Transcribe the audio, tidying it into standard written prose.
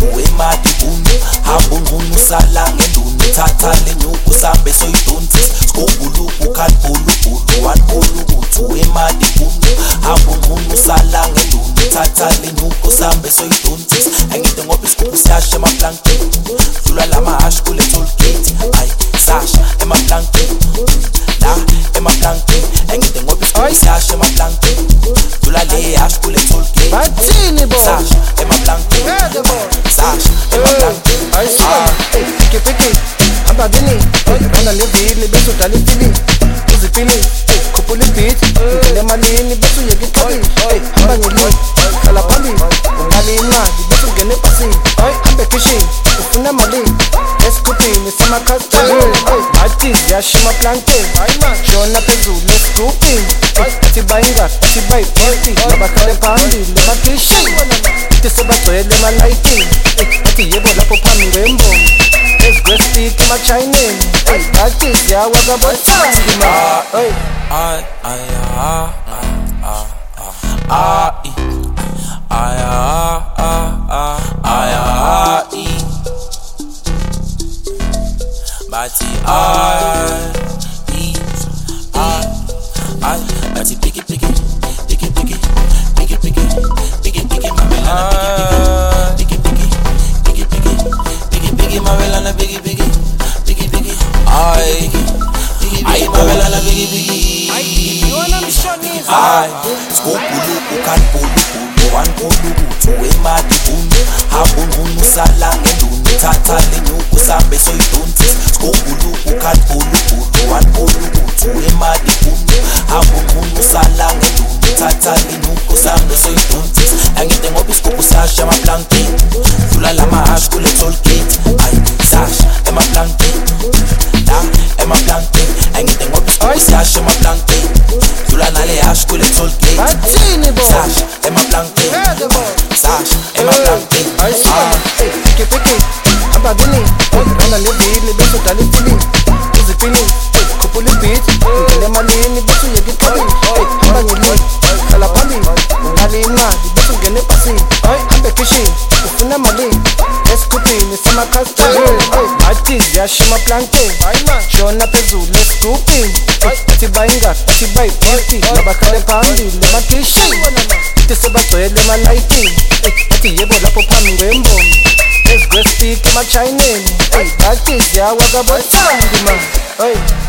lutho emadibunu habunqunu sala ngendunu thatha lenyuku sambe soyidonsis skubuluku khalbulubulu wanbulubuthu emadibunu habunqunu sala ngendunu thatha lenyuku sambe soyidonsis engide ngoba isigubhu siyasha emaplankeni dlula lamahashi kule tollgate ay sasha emaplankeni la emaplankeni engide ngoba isigubhu siyasha emaplankeni dlula le hashi kule tollgate bathini bo sasha emaplankeni sasha emaplankeni ay piki hamba bini rona lebili bese udala ifili uzipili khuphula ibeat ngile malini bese uyeka iqali hamba ngili khala phambili ungali imali bese ungene ebhasini hambe kitchen ufuna malini esikhuphini semakhasteni athi ziyashima plantain shona phezulu esikhuphini athi bayinga athi bayipoti nabakhale phambili emakitchen athi sebagcwele emalayitini athi yebo lapho phambi ngembongo ezigwespeak emachineni athi ziyawa kabothandi Bati Bati piki piki piki piki piki piki piki piki mabelana piki piki piki piki piki piki mabelana piki piki piki piki ay mabelana piki piki yona mshonisa ay skubuluku khalbulubulu wanbulubuthu emadibunu habunqunu sala ngendunu thatha lenyuku sambe soyidonsis skubuluku khalbulubulu wanbulubuthu emadibunu habunqunu sala ngendunu thatha lenyuku sambe soyidonsis engide ngoba isigubhu siyasha emaplankeni dlula lamahashi kule tollgate ay sasha emaplankeni la emaplankeni engide ngoba isigubhu siyasha emaplankeni dlula nale hashi kule tollgate bathini bo sasha emaplankeni sasha emaplankeni piki hamba bini rona lebili bese udala ifili uzipili khuphula ibeat ngile malini bese uyeka iqali hamba ngili khala phambili ungali imali bese ungene ebhasini hambe kitchen ufuna malini esikhuphini semakhasteni athi ziyashima plantain shona phezulu esikhuphini athi bayinga athi bayipoti nabakhale phambili emakitchen athi sebagcwele emalayitini athi yebo lapho phambi ngembongo ezigwespeak emachineni athi ziyawa kabothandi man